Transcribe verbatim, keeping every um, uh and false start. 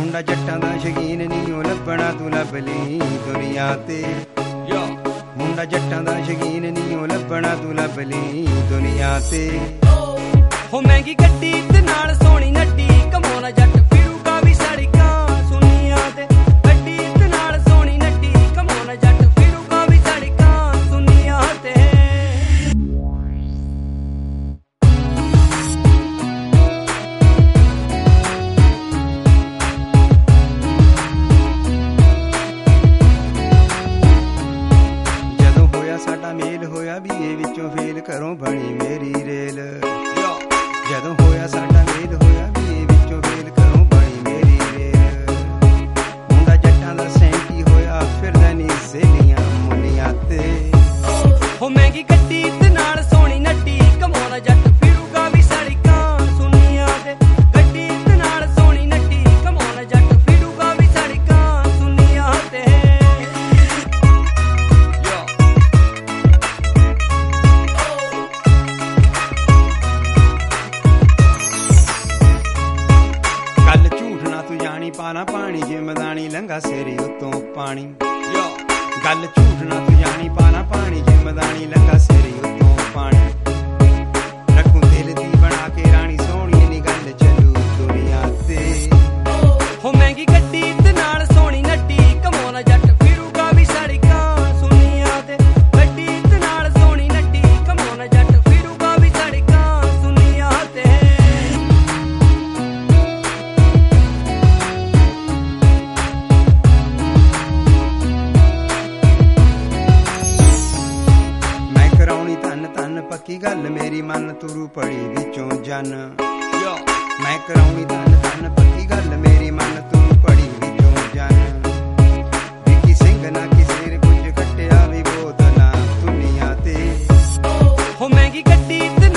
ਮੁੰਡਾ ਜੱਟਾਂ ਦਾ ਸ਼ੌਕੀਨ ਨੀ ਉਹ ਲੱਭਣਾ ਤੂੰ ਲੱਭ ਲਈ ਦੁਨੀਆ ਤੇ ਮੁੰਡਾ ਜੱਟਾਂ ਦਾ ਸ਼ੌਕੀਨ ਨੀ ਉਹ ਲੱਭਣਾ ਤੂੰ ਲੱਭ ਲਈ ਦੁਨੀਆ ਤੇ ਹੋ ਮਹਿੰਗੀ ਗੱਡੀ ਤੇ ਨਾਲ ਸੋਹਣੀ ਨੱਡੀ ਕਮਾਉਣਾ ਜੱਟ ਫਿਰੂਗਾ ਵੀ ਸੜਕਾਂ ਸੁਨੀਆਂ ਤੇ ਗੱਡੀ ਤੇ ਨਾਲ ਸੋਹਣੀ ਨੱਡੀ ਕਮਾਉਣਾ ਜੱਟ ਫਿਰੂਗਾ ਵੀ ਸੜਕਾਂ ਸੁਨੀਆਂ ਤੇ ਸਾਡਾ ਮੇਲ ਹੋਇਆ ਵੀ ਇਹ ਵਿੱਚੋਂ ਫੇਲ ਘਰੋਂ ਬਣੀ ਮੇਰੀ ਰੇਲ ਜਦੋਂ ਹੋਇਆ ਸਾਡਾ ਮੇਲ ਹੋਇਆ ਵੀ ਇਹ ਵਿੱਚੋਂ ਫੇਲ ਘਰੋਂ ਬਣੀ ਮੇਰੀ ਰੇਲ ਮੁੰਡਾ ਜੱਟਾਂ ਦਾ ਸੈਂਟੀ ਹੋਇਆ ਫਿਰਦਾ ਨੀ ਸਹੇਲੀਆਂ ਮੁੰਨੀਆਂ ਤੇ ਹੋ ਮਹਿੰਗੀ ਗੱਡੀ ਤੇ ਨਾਲ ਸੋਹਣੀ ਨੱਡੀ ਕਮਾਉਣਾ ਜੱਟ ਫਿਰੂਗਾ ਵੀ ਸੜਕਾਂ ਸੁਨੀਆਂ ਤੇ ਗੱਡੀ ਤੇ ਨਾਲ ਸੋਹਣੀ ਨੱਡੀ ਕਮਾਉਣਾ ਜੱਟ ਫਿਰੂਗਾ ਵੀ ਸੜਕਾਂ ਸੁਨੀਆਂ ਤੇ ਪਾਣਾ ਪਾਣੀ ਜੇ ਮਦਾਨੀ ਲੰਘਾ ਸੇਰੀ ਉਤੋਂ ਪਾਣੀ ਗੱਲ ਝੂਠ ਨਾ ਤੂੰ ਜਾਣੀ ਪਾਣਾ ਪਾਣੀ ਜੇ ਮਦਾਨੀ ਲੰਘਾ ਸੇਰੀ ਉਤੋਂ ਪਾਣੀ ਰੱਖੂ ਦਿਲ ਦੀ ਬਣਾ ਕੇ ਰਾਣੀ ਸੋਹਣੀ ਨੀ ਗੱਲ ਚੱਲੂ ਦੁਨੀਆ ਤੇ ਹੋ ਮਹਿੰਗੀ ਗੱਡੀ ਤੇ ਨਾਲ ਸੋਹਣੀ ਨੱਡੀ ਕਮਾਉਣਾ ਜੱਟ ਫਿਰੂਗਾ ਵੀ ਸੜਕਾਂ ਸੁਨੀਆਂ ਤੇ ਗੱਡੀ ਤੇ ਨਾਲ ਸੋਹਣੀ ਨੱਡੀ ਕਮਾਉਣਾ ਜੱਟ ਫਿਰੂਗਾ ਵੀ ਸੜਕਾਂ ਸੁਨੀਆਂ ਤੇ ਪੱਕੀ ਗੱਲ ਮੇਰੀ ਮਨ ਤੁਰੂ ਪੜੀ ਵਿੱਚੋਂ ਜਨ ਮੈਂ ਕਰਾਉਣੀ ਧੰਨ ਧੰਨ ਪੱਕੀ ਗੱਲ ਮੇਰੀ ਮਨ ਤੁਰੂ ਪੜੀ ਵਿੱਚੋਂ ਜਨ ਵਿੱਕੀ ਸਿੰਘ ਨਾ ਕਿਸੇ ਨੇ ਕੁਝ ਕੱਟਿਆ ਵੀ ਬੋਤਲਾਂ ਦੁਨੀਆ ਤੇ ਹੋ ਮਹਿੰਗੀ ਗੱਡੀ ਤੇ